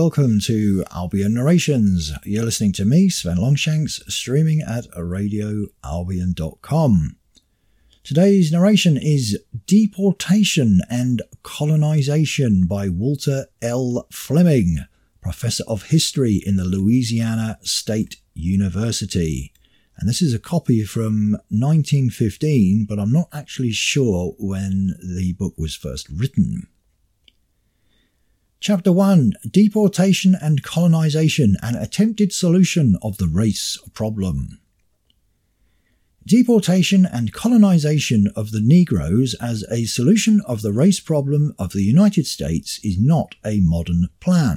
welcome to Albion Narrations. You're listening to me, Sven Longshanks, streaming at radioalbion.com. Today's narration is Deportation and Colonization by Walter L. Fleming, Professor of History in the Louisiana State University. And this is a copy from 1915, but I'm not actually sure when the book was first written. Chapter 1. Deportation and Colonization, an Attempted Solution of the Race Problem. Deportation and colonization of the Negroes as a solution of the race problem of the United States is not a modern plan.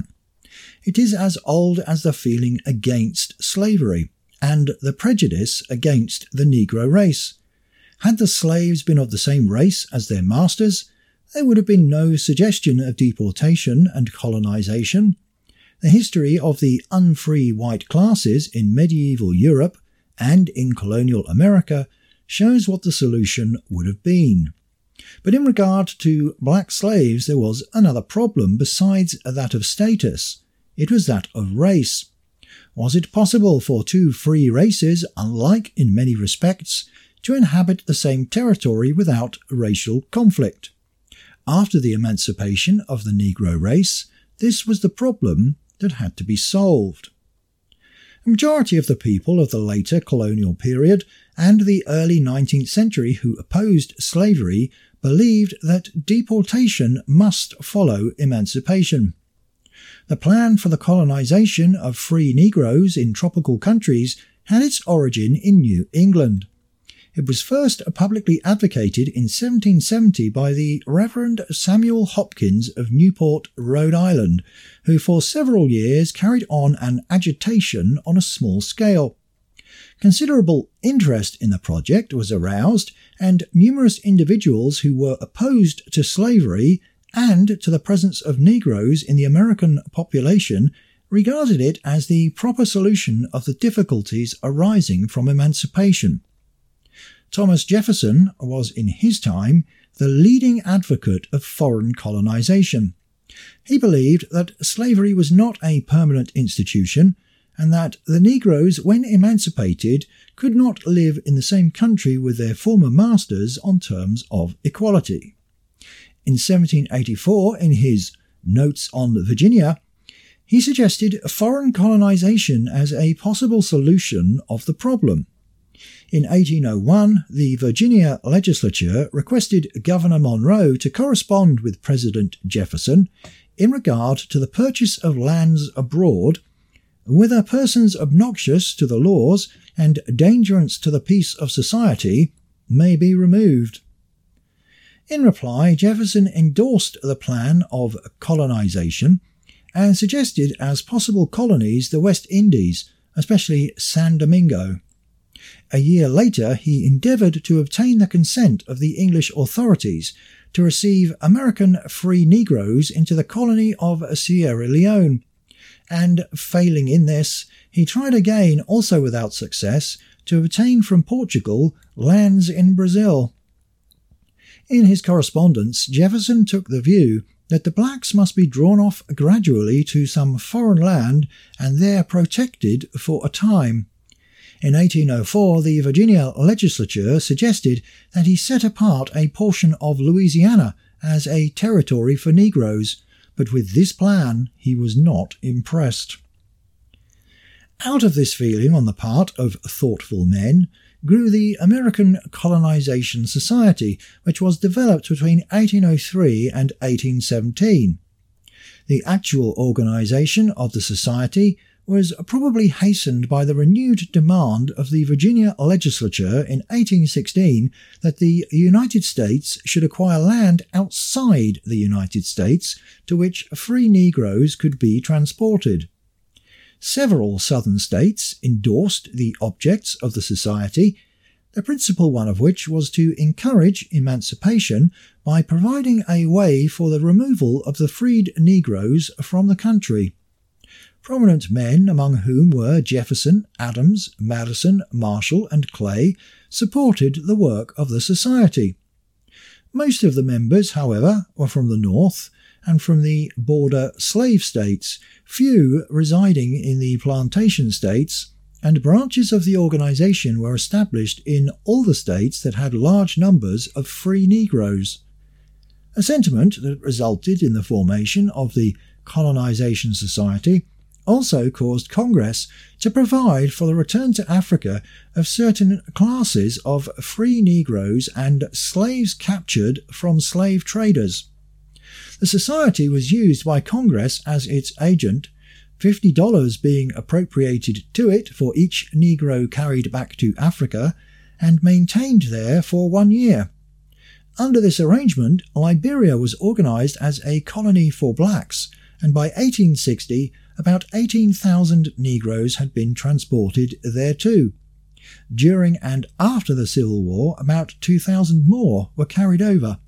It is as old as the feeling against slavery and the prejudice against the Negro race. Had the slaves been of the same race as their masters, there would have been no suggestion of deportation and colonization. The history of the unfree white classes in medieval Europe and in colonial America shows what the solution would have been. But in regard to black slaves, there was another problem besides that of status. It was that of race. Was it possible for two free races, unlike in many respects, to inhabit the same territory without racial conflict? After the emancipation of the Negro race, this was the problem that had to be solved. The majority of the people of the later colonial period and the early 19th century who opposed slavery believed that deportation must follow emancipation. The plan for the colonization of free Negroes in tropical countries had its origin in New England. It was first publicly advocated in 1770 by the Reverend Samuel Hopkins of Newport, Rhode Island, who for several years carried on an agitation on a small scale. Considerable interest in the project was aroused, and numerous individuals who were opposed to slavery and to the presence of Negroes in the American population regarded it as the proper solution of the difficulties arising from emancipation. Thomas Jefferson was in his time the leading advocate of foreign colonization. He believed that slavery was not a permanent institution and that the Negroes, when emancipated, could not live in the same country with their former masters on terms of equality. In 1784, in his Notes on Virginia, he suggested foreign colonization as a possible solution of the problem. In 1801, the Virginia legislature requested Governor Monroe to correspond with President Jefferson in regard to the purchase of lands abroad, whether persons obnoxious to the laws and dangerous to the peace of society may be removed. In reply, Jefferson endorsed the plan of colonization and suggested as possible colonies the West Indies, especially San Domingo. A year later, he endeavoured to obtain the consent of the English authorities to receive American free Negroes into the colony of Sierra Leone, and failing in this, he tried again, also without success, to obtain from Portugal lands in Brazil. In his correspondence, Jefferson took the view that the blacks must be drawn off gradually to some foreign land and there protected for a time. In 1804, the Virginia legislature suggested that he set apart a portion of Louisiana as a territory for Negroes, but with this plan he was not impressed. Out of this feeling on the part of thoughtful men grew the American Colonization Society, which was developed between 1803 and 1817. The actual organization of the society was probably hastened by the renewed demand of the Virginia legislature in 1816 that the United States should acquire land outside the United States to which free Negroes could be transported. Several southern states endorsed the objects of the society, the principal one of which was to encourage emancipation by providing a way for the removal of the freed Negroes from the country. Prominent men, among whom were Jefferson, Adams, Madison, Marshall, and Clay, supported the work of the society. Most of the members, however, were from the North, and from the border slave states, few residing in the plantation states, and branches of the organization were established in all the states that had large numbers of free Negroes. A sentiment that resulted in the formation of the Colonization Society also caused Congress to provide for the return to Africa of certain classes of free Negroes and slaves captured from slave traders. The society was used by Congress as its agent, $50 being appropriated to it for each Negro carried back to Africa and maintained there for 1 year. Under this arrangement, Liberia was organized as a colony for blacks, and by 1860, about 18,000 Negroes had been transported thereto. During and after the Civil War, about 2,000 more were carried over.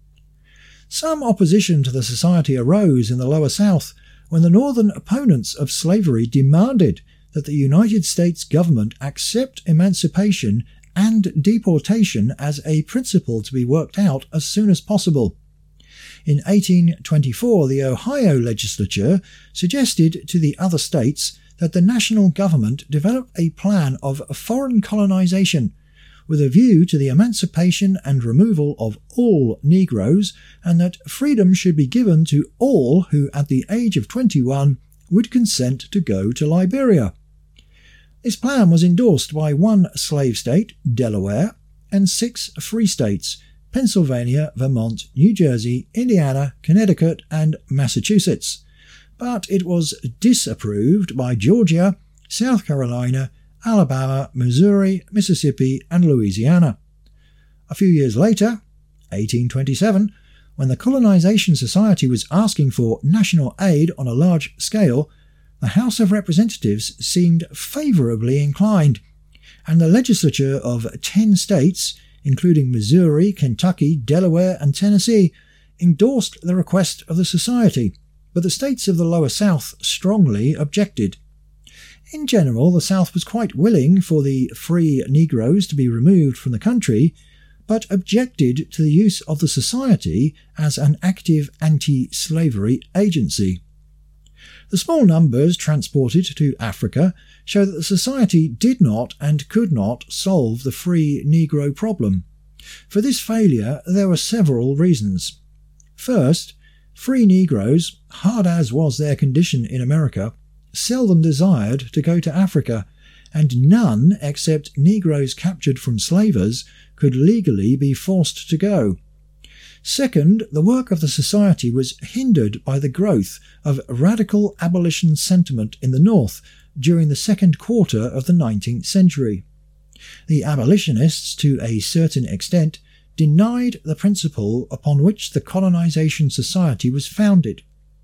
Some opposition to the society arose in the Lower South when the northern opponents of slavery demanded that the United States government accept emancipation and deportation as a principle to be worked out as soon as possible. In 1824, the Ohio legislature suggested to the other states that the national government develop a plan of foreign colonization with a view to the emancipation and removal of all Negroes, and that freedom should be given to all who at the age of 21 would consent to go to Liberia. This plan was endorsed by 1 slave state, Delaware, and 6 free states, Pennsylvania, Vermont, New Jersey, Indiana, Connecticut, and Massachusetts, but it was disapproved by Georgia, South Carolina, Alabama, Missouri, Mississippi, and Louisiana. A few years later, 1827, when the Colonization Society was asking for national aid on a large scale, the House of Representatives seemed favourably inclined, and the legislature of 10 states, including Missouri, Kentucky, Delaware, and Tennessee, endorsed the request of the Society, but the states of the Lower South strongly objected. In general, the South was quite willing for the free Negroes to be removed from the country, but objected to the use of the Society as an active anti-slavery agency. The small numbers transported to Africa show that the Society did not and could not solve the free Negro problem. For this failure there were several reasons. First, free Negroes, hard as was their condition in America, seldom desired to go to Africa, and none except Negroes captured from slavers could legally be forced to go. Second, the work of the Society was hindered by the growth of radical abolition sentiment in the North during the second quarter of the 19th century. The abolitionists, to a certain extent, denied the principle upon which the Colonization Society was founded,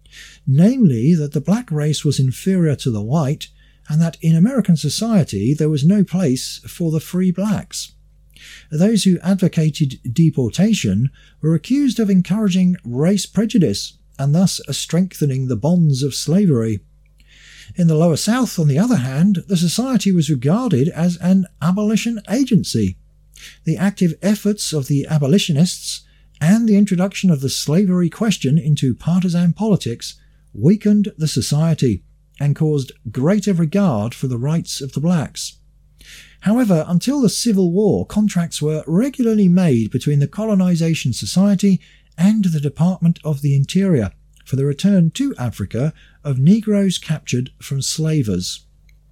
namely that the black race was inferior to the white, and that in American society there was no place for the free blacks. Those who advocated deportation were accused of encouraging race prejudice, and thus strengthening the bonds of slavery. In the Lower South, on the other hand, the Society was regarded as an abolition agency. The active efforts of the abolitionists and the introduction of the slavery question into partisan politics weakened the Society and caused greater regard for the rights of the blacks. However, until the Civil War, contracts were regularly made between the Colonization Society and the Department of the Interior for the return to Africa of Negroes captured from slavers.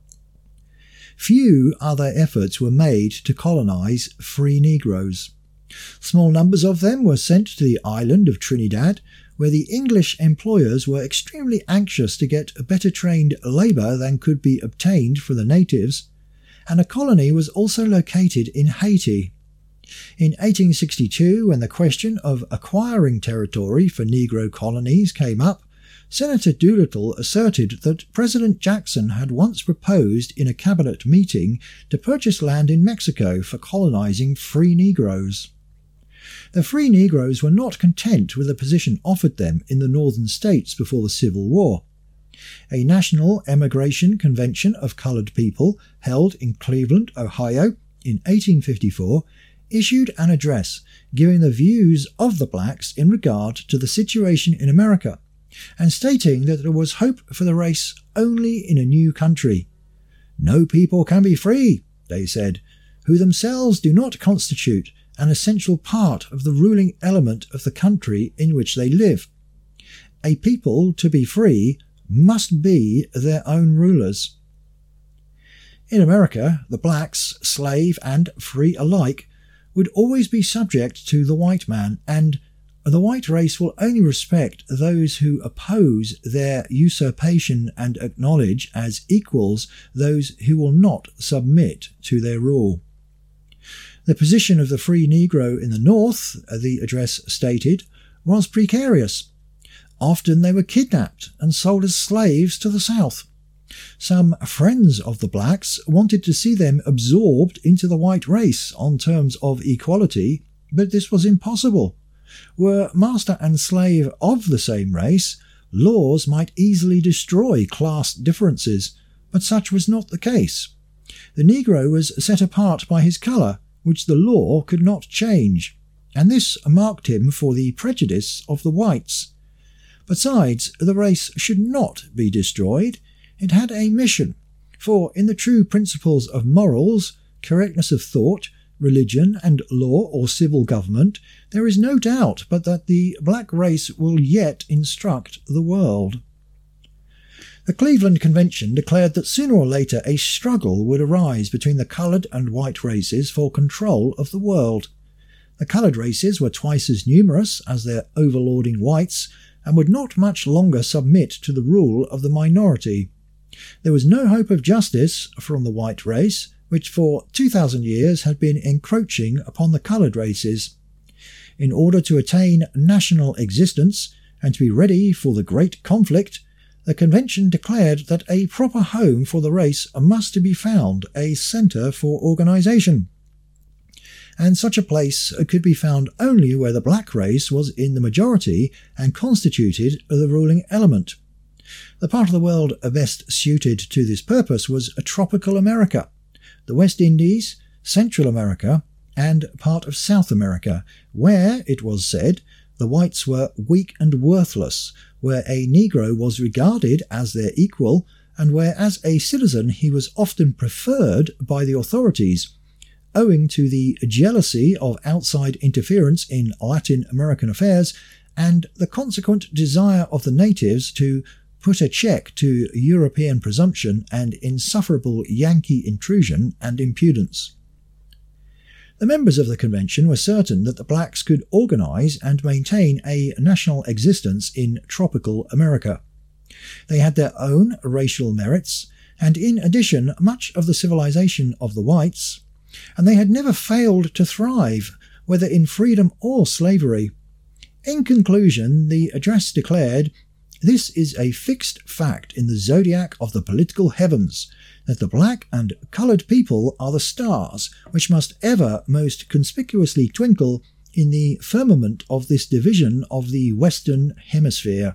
Few other efforts were made to colonize free Negroes. Small numbers of them were sent to the island of Trinidad, where the English employers were extremely anxious to get better trained labour than could be obtained from the natives, and a colony was also located in Haiti. In 1862, when the question of acquiring territory for Negro colonies came up, Senator Doolittle asserted that President Jackson had once proposed in a cabinet meeting to purchase land in Mexico for colonizing free Negroes. The free Negroes were not content with the position offered them in the northern states before the Civil War. A National Emigration Convention of Colored People, held in Cleveland, Ohio, in 1854, issued an address giving the views of the blacks in regard to the situation in America, and stating that there was hope for the race only in a new country. "No people can be free," they said, "who themselves do not constitute an essential part of the ruling element of the country in which they live. A people, to be free, must be their own rulers." In America, the blacks, slave and free alike, would always be subject to the white man, and the white race will only respect those who oppose their usurpation and acknowledge as equals those who will not submit to their rule. The position of the free Negro in the North, the address stated, was precarious. Often they were kidnapped and sold as slaves to the South. Some friends of the blacks wanted to see them absorbed into the white race on terms of equality, but this was impossible. Were master and slave of the same race, laws might easily destroy class differences, but such was not the case. The Negro was set apart by his colour, which the law could not change, and this marked him for the prejudice of the whites. Besides, the race should not be destroyed. It had a mission, for in the true principles of morals, correctness of thought, religion, and law or civil government, there is no doubt but that the black race will yet instruct the world. The Cleveland Convention declared that sooner or later a struggle would arise between the coloured and white races for control of the world. The coloured races were twice as numerous as their overlording whites, and would not much longer submit to the rule of the minority. There was no hope of justice from the white race, which for 2,000 years had been encroaching upon the coloured races. In order to attain national existence and to be ready for the great conflict, the convention declared that a proper home for the race must be found, a centre for organisation. And such a place could be found only where the black race was in the majority and constituted the ruling element. The part of the world best suited to this purpose was tropical America, the West Indies, Central America, and part of South America, where, it was said, the whites were weak and worthless, where a Negro was regarded as their equal, and where as a citizen he was often preferred by the authorities, owing to the jealousy of outside interference in Latin American affairs and the consequent desire of the natives to put a check to European presumption and insufferable Yankee intrusion and impudence. The members of the convention were certain that the blacks could organise and maintain a national existence in tropical America. They had their own racial merits, and in addition much of the civilization of the whites, and they had never failed to thrive, whether in freedom or slavery. In conclusion, the address declared, "This is a fixed fact in the zodiac of the political heavens, that the black and coloured people are the stars which must ever most conspicuously twinkle in the firmament of this division of the Western Hemisphere."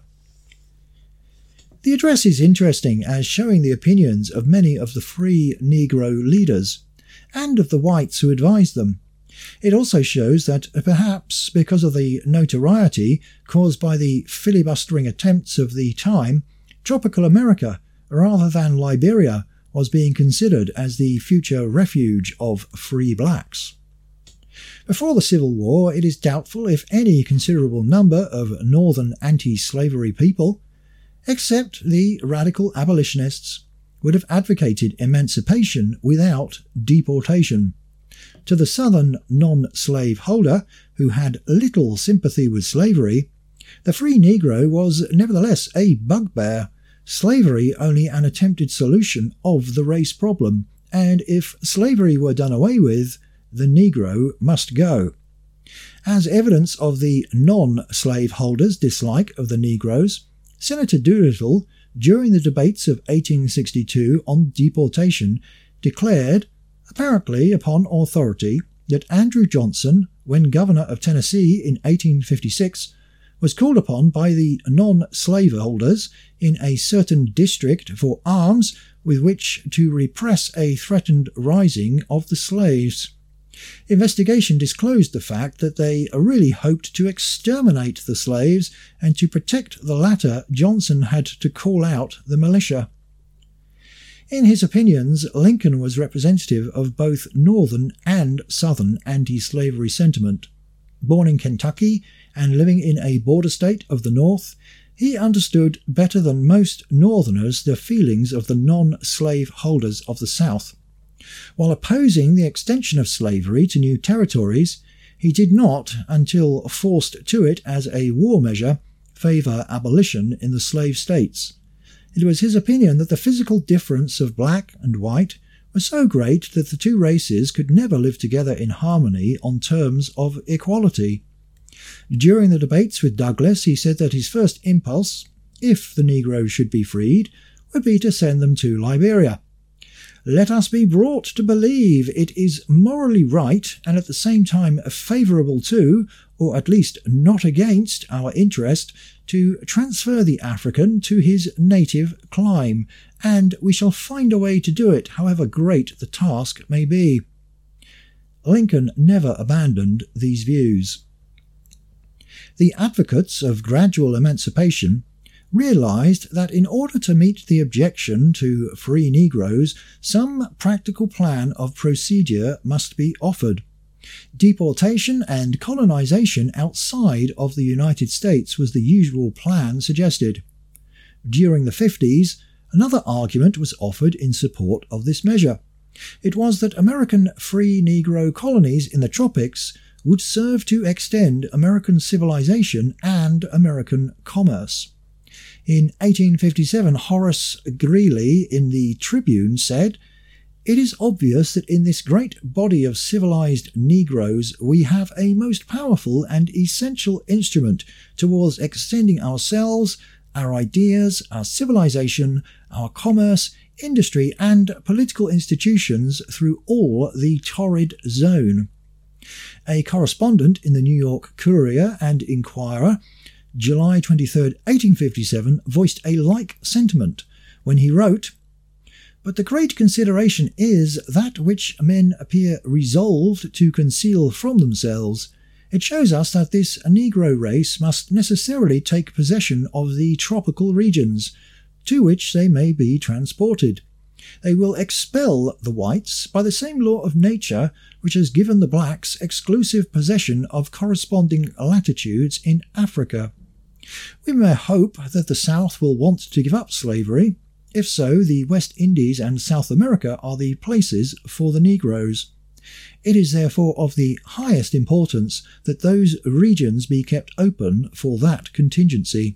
The address is interesting as showing the opinions of many of the free Negro leaders, and of the whites who advised them. It also shows that, perhaps because of the notoriety caused by the filibustering attempts of the time, tropical America, rather than Liberia, was being considered as the future refuge of free blacks. Before the Civil War, it is doubtful if any considerable number of northern anti-slavery people, except the radical abolitionists, would have advocated emancipation without deportation. To the southern non-slave holder, who had little sympathy with slavery, the free Negro was nevertheless a bugbear, slavery only an attempted solution of the race problem, and if slavery were done away with, the Negro must go. As evidence of the non-slave holders' dislike of the Negroes, Senator Doolittle, during the debates of 1862 on deportation, declared, apparently upon authority, that Andrew Johnson, when governor of Tennessee in 1856, was called upon by the non-slaveholders in a certain district for arms with which to repress a threatened rising of the slaves. Investigation disclosed the fact that they really hoped to exterminate the slaves, and to protect the latter, Johnson had to call out the militia. In his opinions, Lincoln was representative of both Northern and Southern anti-slavery sentiment. Born in Kentucky and living in a border state of the North, he understood better than most Northerners the feelings of the non-slave holders of the South. While opposing the extension of slavery to new territories, he did not, until forced to it as a war measure, favour abolition in the slave states. It was his opinion that the physical difference of black and white was so great that the two races could never live together in harmony on terms of equality. During the debates with Douglas, he said that his first impulse, if the Negroes should be freed, would be to send them to Liberia. Let us be brought to believe it is morally right and at the same time favourable to, or at least not against, our interest to transfer the African to his native clime, and we shall find a way to do it, however great the task may be. Lincoln never abandoned these views. The advocates of gradual emancipation realized that in order to meet the objection to free Negroes, some practical plan of procedure must be offered. Deportation and colonization outside of the United States was the usual plan suggested. During the 50s, another argument was offered in support of this measure. It was that American free Negro colonies in the tropics would serve to extend American civilization and American commerce. In 1857, Horace Greeley in the Tribune said, "It is obvious that in this great body of civilized Negroes we have a most powerful and essential instrument towards extending ourselves, our ideas, our civilization, our commerce, industry, and political institutions through all the torrid zone." A correspondent in the New York Courier and Inquirer, July 23, 1857, voiced a like sentiment when he wrote, "But the great consideration is that which men appear resolved to conceal from themselves. It shows us that this Negro race must necessarily take possession of the tropical regions, to which they may be transported. They will expel the whites by the same law of nature which has given the blacks exclusive possession of corresponding latitudes in Africa. We may hope that the South will want to give up slavery. If so, the West Indies and South America are the places for the Negroes. It is therefore of the highest importance that those regions be kept open for that contingency."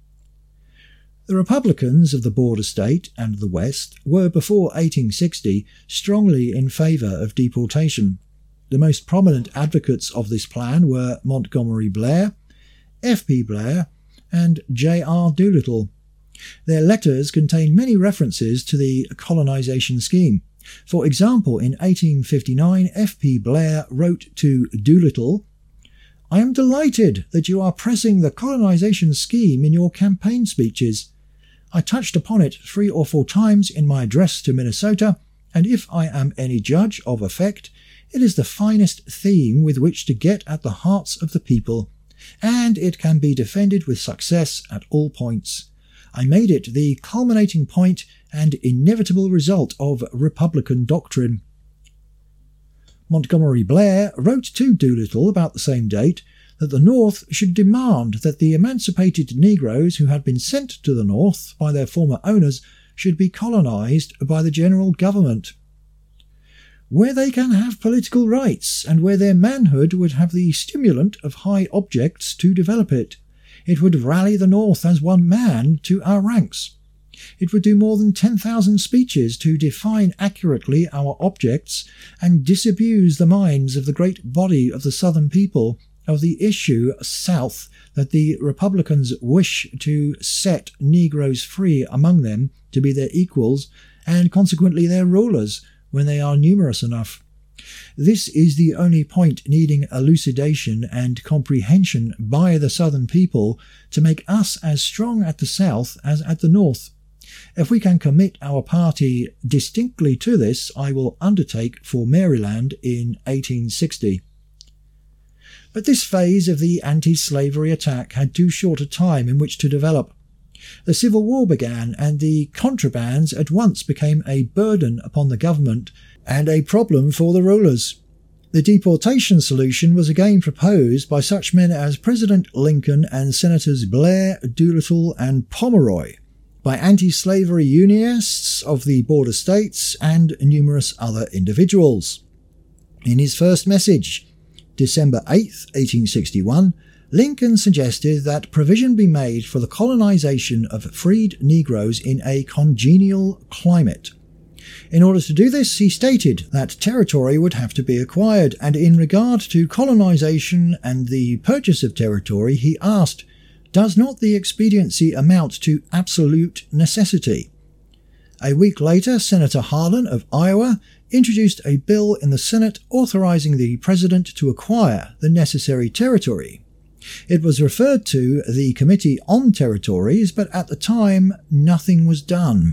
The Republicans of the border state and the West were before 1860 strongly in favour of deportation. The most prominent advocates of this plan were Montgomery Blair, F.P. Blair, and J.R. Doolittle. Their letters contain many references to the colonization scheme. For example, in 1859, F.P. Blair wrote to Doolittle, "I am delighted that you are pressing the colonization scheme in your campaign speeches. I touched upon it 3 or 4 times in my address to Minnesota, and if I am any judge of effect, it is the finest theme with which to get at the hearts of the people, and it can be defended with success at all points. I made it the culminating point and inevitable result of Republican doctrine." Montgomery Blair wrote to Doolittle about the same date that the North should demand that the emancipated Negroes who had been sent to the North by their former owners should be colonized by the general government. "Where they can have political rights, and where their manhood would have the stimulant of high objects to develop it, it would rally the North as one man to our ranks. It would do more than 10,000 speeches to define accurately our objects and disabuse the minds of the great body of the Southern people of the issue South that the Republicans wish to set Negroes free among them to be their equals and consequently their rulers when they are numerous enough. This is the only point needing elucidation and comprehension by the Southern people to make us as strong at the South as at the North. If we can commit our party distinctly to this, I will undertake for Maryland in 1860. But this phase of the anti-slavery attack had too short a time in which to develop. The Civil War began, and the contrabands at once became a burden upon the government and a problem for the rulers. The deportation solution was again proposed by such men as President Lincoln and Senators Blair, Doolittle, and Pomeroy, by anti-slavery unionists of the border states, and numerous other individuals. In his first message, December 8, 1861, Lincoln suggested that provision be made for the colonization of freed Negroes in a congenial climate. In order to do this, he stated that territory would have to be acquired, and in regard to colonization and the purchase of territory, he asked, "Does not the expediency amount to absolute necessity?" A week later, Senator Harlan of Iowa introduced a bill in the Senate authorizing the President to acquire the necessary territory. It was referred to the Committee on Territories, but at the time nothing was done.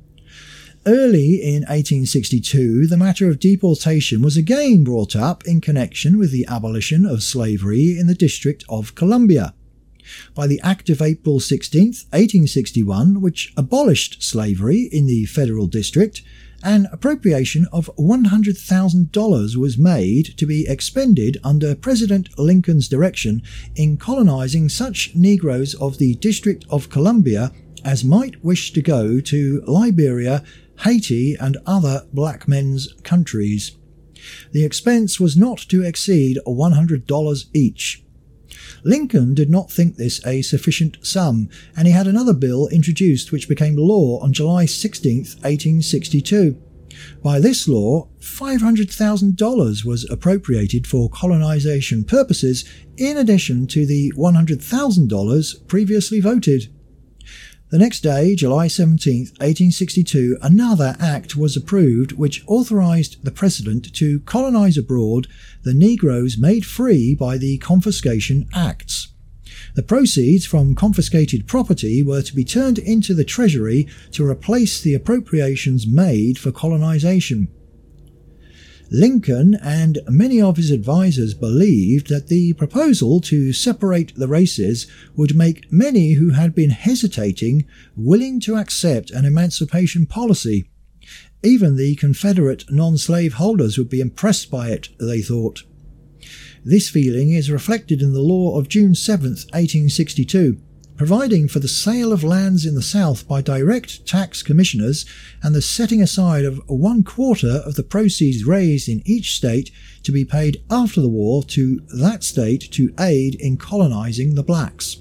Early in 1862, the matter of deportation was again brought up in connection with the abolition of slavery in the District of Columbia. By the Act of April 16, 1861, which abolished slavery in the Federal District, an appropriation of $100,000 was made to be expended under President Lincoln's direction in colonizing such Negroes of the District of Columbia as might wish to go to Liberia, Haiti, and other black men's countries. The expense was not to exceed $100 each. Lincoln did not think this a sufficient sum, and he had another bill introduced which became law on July 16, 1862. By this law, $500,000 was appropriated for colonization purposes in addition to the $100,000 previously voted. The next day, July 17, 1862, another act was approved which authorized the President to colonize abroad the Negroes made free by the Confiscation Acts. The proceeds from confiscated property were to be turned into the Treasury to replace the appropriations made for colonization. Lincoln and many of his advisers believed that the proposal to separate the races would make many who had been hesitating willing to accept an emancipation policy. Even the Confederate non-slave holders would be impressed by it, they thought. This feeling is reflected in the law of June 7, 1862, providing for the sale of lands in the South by direct tax commissioners and the setting aside of 1/4 of the proceeds raised in each state to be paid after the war to that state to aid in colonizing the blacks.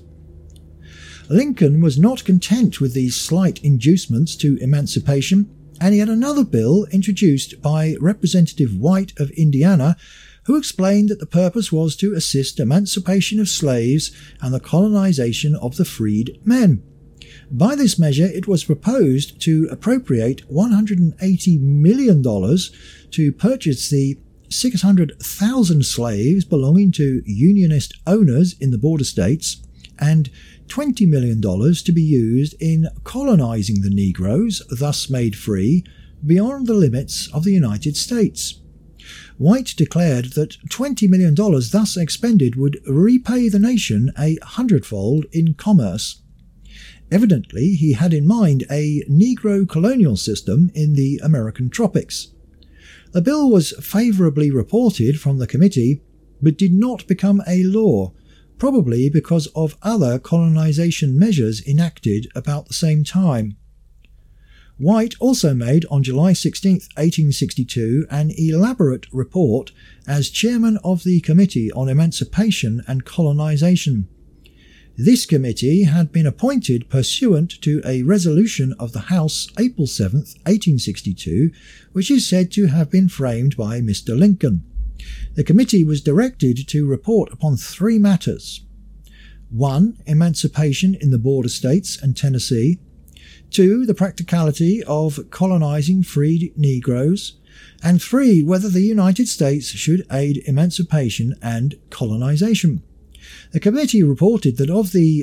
Lincoln was not content with these slight inducements to emancipation, and he had another bill introduced by Representative White of Indiana, who explained that the purpose was to assist emancipation of slaves and the colonization of the freed men. By this measure, it was proposed to appropriate $180 million to purchase the 600,000 slaves belonging to Unionist owners in the border states, and $20 million to be used in colonizing the Negroes, thus made free, beyond the limits of the United States. White declared that $20 million thus expended would repay the nation 100-fold in commerce. Evidently, he had in mind a Negro colonial system in the American tropics. The bill was favourably reported from the committee, but did not become a law, probably because of other colonization measures enacted about the same time. White also made on July 16, 1862, an elaborate report as chairman of the Committee on Emancipation and Colonization. This committee had been appointed pursuant to a resolution of the House April 7, 1862, which is said to have been framed by Mr. Lincoln. The committee was directed to report upon 3 matters. 1. Emancipation in the border states and Tennessee. 2. The practicality of colonizing freed Negroes. And 3. Whether the United States should aid emancipation and colonization. The committee reported that of the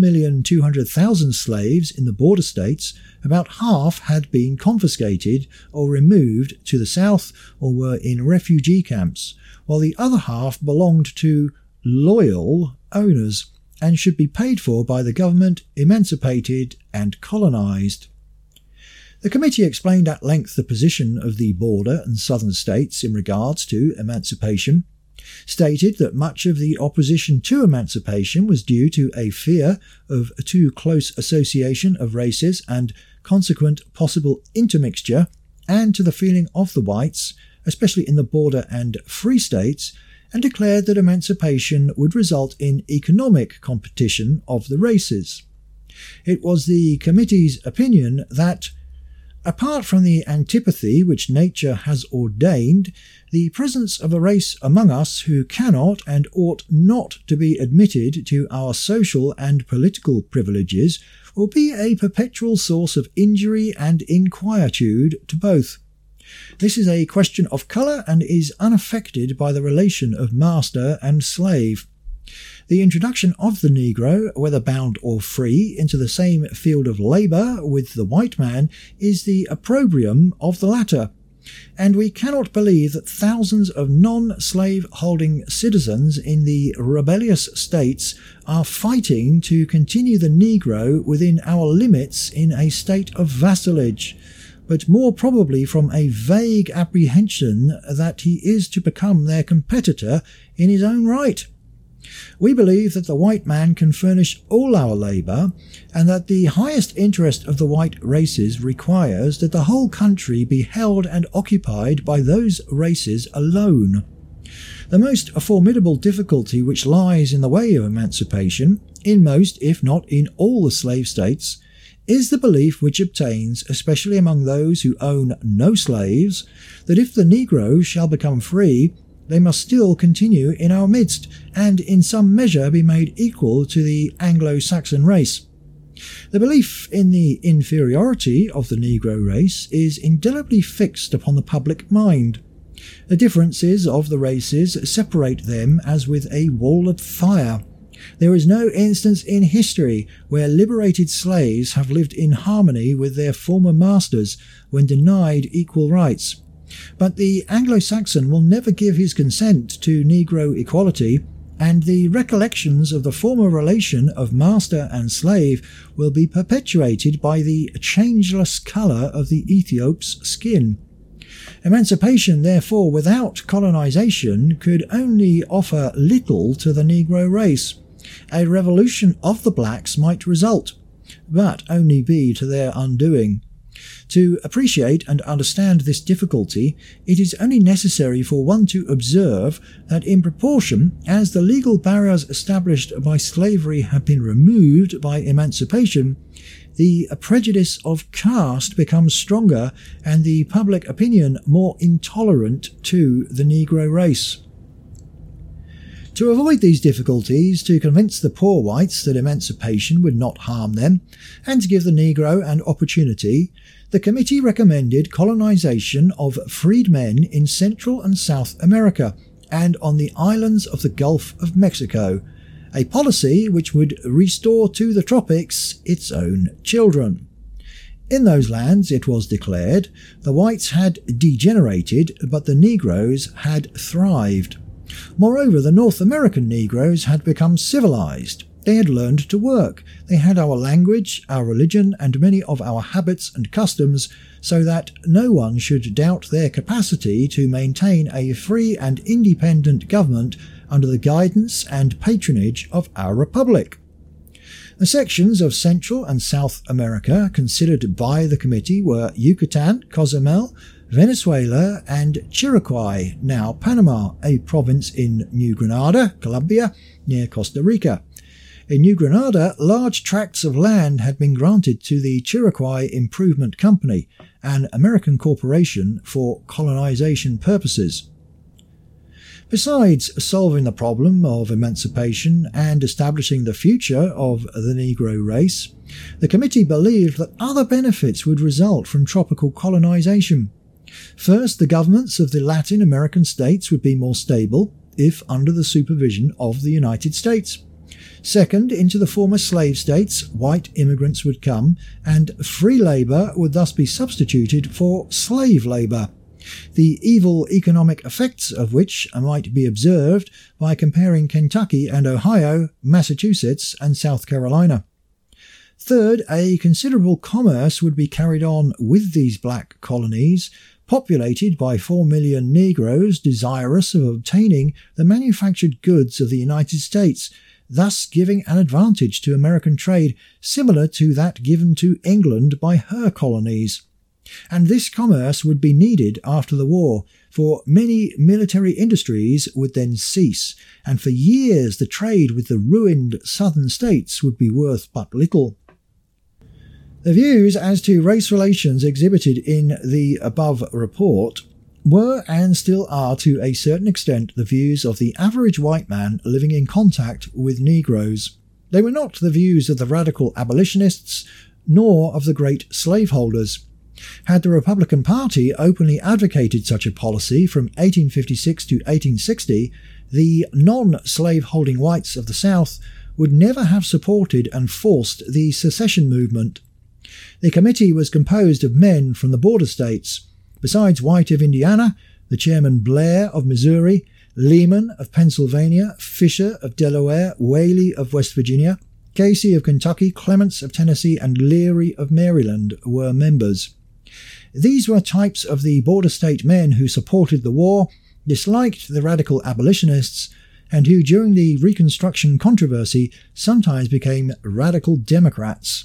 1,200,000 slaves in the border states, about half had been confiscated or removed to the south or were in refugee camps, while the other half belonged to loyal owners and should be paid for by the government, emancipated and colonized. The committee explained at length the position of the border and southern states in regards to emancipation, stated that much of the opposition to emancipation was due to a fear of too close association of races and consequent possible intermixture, and to the feeling of the whites, especially in the border and free states, and declared that emancipation would result in economic competition of the races. It was the committee's opinion that, apart from the antipathy which nature has ordained, the presence of a race among us who cannot and ought not to be admitted to our social and political privileges will be a perpetual source of injury and inquietude to both. This is a question of colour and is unaffected by the relation of master and slave. The introduction of the Negro, whether bound or free, into the same field of labour with the white man is the opprobrium of the latter, and we cannot believe that thousands of non-slave-holding citizens in the rebellious states are fighting to continue the Negro within our limits in a state of vassalage, but more probably from a vague apprehension that he is to become their competitor in his own right. We believe that the white man can furnish all our labour, and that the highest interest of the white races requires that the whole country be held and occupied by those races alone. The most formidable difficulty which lies in the way of emancipation, in most, if not in all the slave states, is the belief which obtains, especially among those who own no slaves, that if the Negro shall become free, they must still continue in our midst, and in some measure be made equal to the Anglo-Saxon race. The belief in the inferiority of the Negro race is indelibly fixed upon the public mind. The differences of the races separate them as with a wall of fire. There is no instance in history where liberated slaves have lived in harmony with their former masters when denied equal rights. But the Anglo-Saxon will never give his consent to Negro equality, and the recollections of the former relation of master and slave will be perpetuated by the changeless colour of the Ethiop's skin. Emancipation, therefore, without colonization could only offer little to the Negro race. A revolution of the blacks might result, but only be to their undoing. To appreciate and understand this difficulty, it is only necessary for one to observe that in proportion as the legal barriers established by slavery have been removed by emancipation, the prejudice of caste becomes stronger and the public opinion more intolerant to the Negro race. To avoid these difficulties, to convince the poor whites that emancipation would not harm them, and to give the Negro an opportunity, the committee recommended colonization of freedmen in Central and South America and on the islands of the Gulf of Mexico, a policy which would restore to the tropics its own children. In those lands, it was declared, the whites had degenerated, but the Negroes had thrived. Moreover, the North American Negroes had become civilized. They had learned to work. They had our language, our religion, and many of our habits and customs, so that no one should doubt their capacity to maintain a free and independent government under the guidance and patronage of our republic. The sections of Central and South America considered by the committee were Yucatan, Cozumel, Venezuela, and Chiriquí, now Panama, a province in New Granada, Colombia, near Costa Rica. In New Granada, large tracts of land had been granted to the Chiriquí Improvement Company, an American corporation for colonization purposes. Besides solving the problem of emancipation and establishing the future of the Negro race, the committee believed that other benefits would result from tropical colonization. First, the governments of the Latin American states would be more stable, if under the supervision of the United States. Second, into the former slave states, white immigrants would come, and free labour would thus be substituted for slave labour, the evil economic effects of which might be observed by comparing Kentucky and Ohio, Massachusetts and South Carolina. Third, a considerable commerce would be carried on with these black colonies, populated by 4 million Negroes desirous of obtaining the manufactured goods of the United States, thus giving an advantage to American trade similar to that given to England by her colonies. And this commerce would be needed after the war, for many military industries would then cease, and for years the trade with the ruined southern states would be worth but little. The views as to race relations exhibited in the above report were and still are to a certain extent the views of the average white man living in contact with Negroes. They were not the views of the radical abolitionists, nor of the great slaveholders. Had the Republican Party openly advocated such a policy from 1856 to 1860, the non-slave-holding whites of the South would never have supported and forced the secession movement. The committee was composed of men from the border states. Besides White of Indiana, the chairman Blair of Missouri, Lehman of Pennsylvania, Fisher of Delaware, Whaley of West Virginia, Casey of Kentucky, Clements of Tennessee, and Leary of Maryland were members. These were types of the border state men who supported the war, disliked the radical abolitionists, and who during the Reconstruction controversy sometimes became radical Democrats.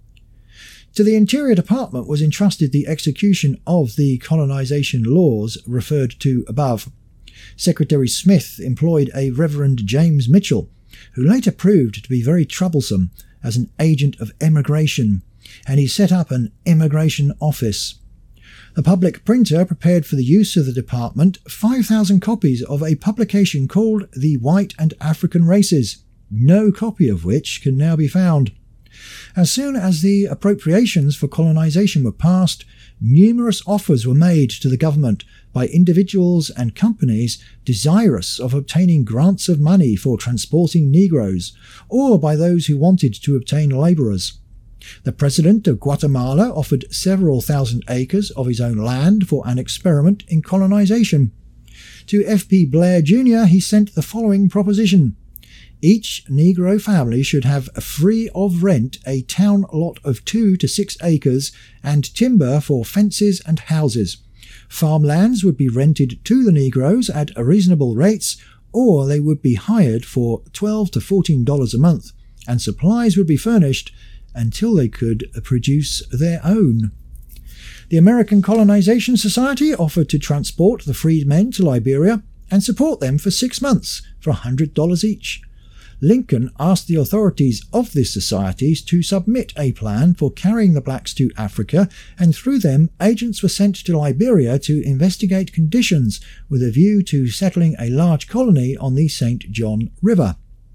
To the Interior Department was entrusted the execution of the colonization laws referred to above. Secretary Smith employed a Reverend James Mitchell, who later proved to be very troublesome as an agent of emigration, and he set up an immigration office. The public printer prepared for the use of the department 5,000 copies of a publication called The White and African Races, no copy of which can now be found. As soon as the appropriations for colonization were passed, numerous offers were made to the government by individuals and companies desirous of obtaining grants of money for transporting Negroes, or by those who wanted to obtain labourers. The president of Guatemala offered several thousand acres of his own land for an experiment in colonization. To F.P. Blair Jr. he sent the following proposition: each Negro family should have free of rent a town lot of 2 to 6 acres and timber for fences and houses. Farmlands would be rented to the Negroes at reasonable rates, or they would be hired for $12 to $14 a month, and supplies would be furnished until they could produce their own. The American Colonization Society offered to transport the freedmen to Liberia and support them for 6 months for $100 each. Lincoln asked the authorities of this society to submit a plan for carrying the blacks to Africa, and through them agents were sent to Liberia to investigate conditions with a view to settling a large colony on the St. John River.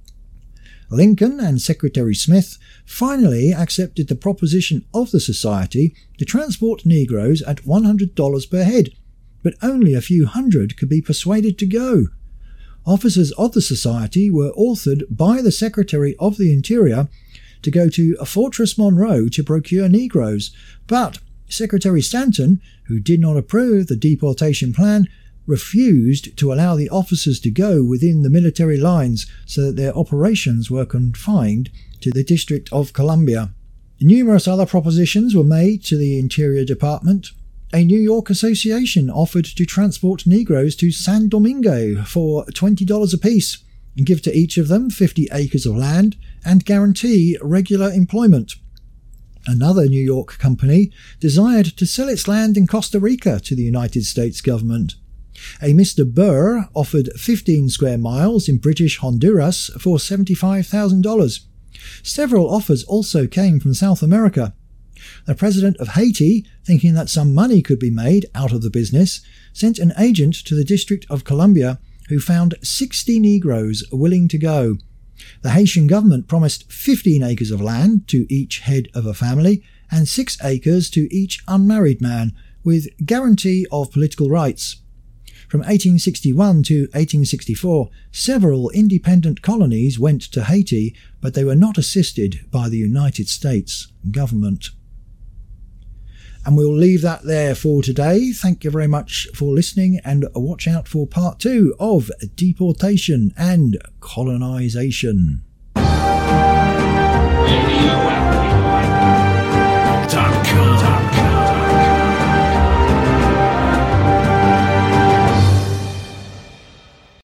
Lincoln and Secretary Smith finally accepted the proposition of the society to transport Negroes at $100 per head, but only a few hundred could be persuaded to go. Officers of the society were authored by the Secretary of the Interior to go to Fortress Monroe to procure Negroes, but Secretary Stanton, who did not approve the deportation plan, refused to allow the officers to go within the military lines so that their operations were confined to the District of Columbia. Numerous other propositions were made to the Interior Department. A New York association offered to transport Negroes to San Domingo for $20 apiece, and give to each of them 50 acres of land and guarantee regular employment. Another New York company desired to sell its land in Costa Rica to the United States government. A Mr. Burr offered 15 square miles in British Honduras for $75,000. Several offers also came from South America. The president of Haiti, thinking that some money could be made out of the business, sent an agent to the District of Columbia who found 60 Negroes willing to go. The Haitian government promised 15 acres of land to each head of a family and 6 acres to each unmarried man, with guarantee of political rights. From 1861 to 1864, several independent colonies went to Haiti, but they were not assisted by the United States government. And we'll leave that there for today. Thank you very much for listening, and watch out for part 2 of Deportation and Colonization. Radio